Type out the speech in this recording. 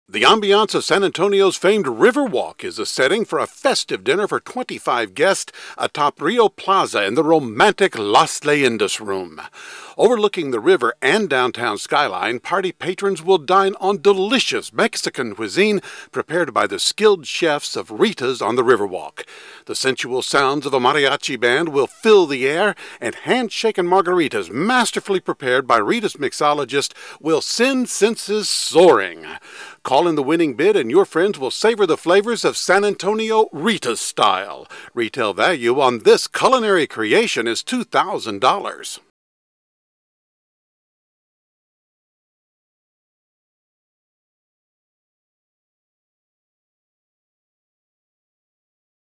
The ambiance of San Antonio's famed Riverwalk is a setting for a festive dinner for 25 guests atop Rio Plaza in the romantic Las Leyendas room. Overlooking the river and downtown skyline, party patrons will dine on delicious Mexican cuisine prepared by the skilled chefs of Rita's on the Riverwalk. The sensual sounds of a mariachi band will fill the air, and hand-shaken margaritas masterfully prepared by Rita's mixologist will send senses soaring. Call in the winning bid and your friends will savor the flavors of San Antonio Rita's style. Retail value on this culinary creation is $2,000.